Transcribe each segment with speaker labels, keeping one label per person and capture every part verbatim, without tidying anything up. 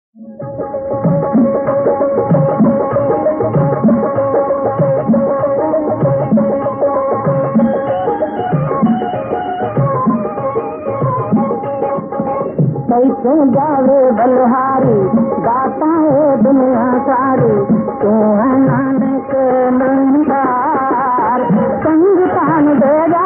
Speaker 1: कैसे जावे बलहारी गाता है दुनिया सारी, तू है नानक नंदार, संग तान देगा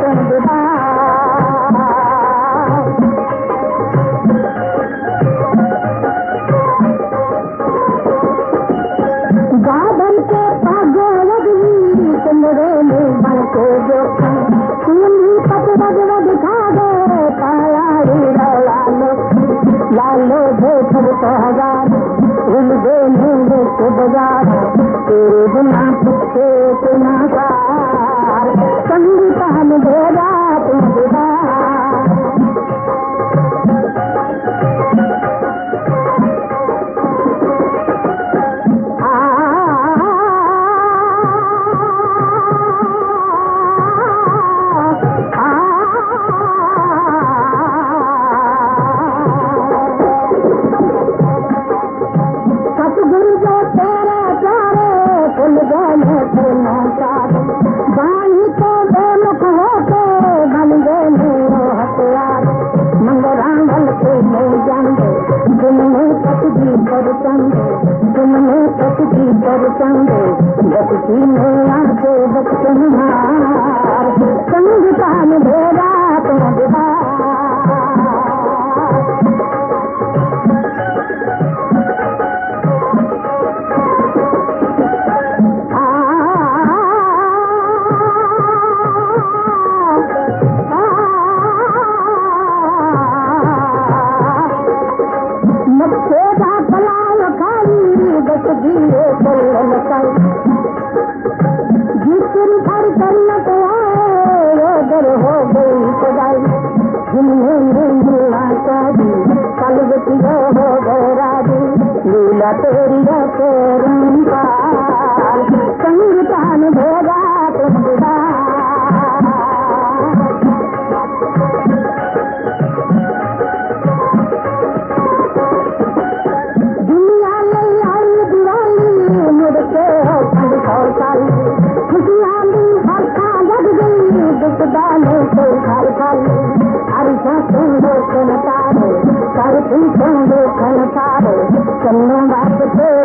Speaker 1: गाधन के पागो लगली चंद्रे में बन के जो खूनी पत रग रग खा गए पायारी लालो लालो भेटर तो हजार उन दे मुंगे के बाजार, तेरे बिना पुछे तुना कार, संगीतान भेजा तुम दीदार। तुमने पति पर चंदे बचती में आंखे बचपन हार, संगीतान भेजा तुम जीतन भर करना तो आए हो गई सगाई, जिन्हें मिलना चाही कल बची हो गए राजी, लीला तेरी तेरन पार, संगीतान भेजा तुम चन्नो बात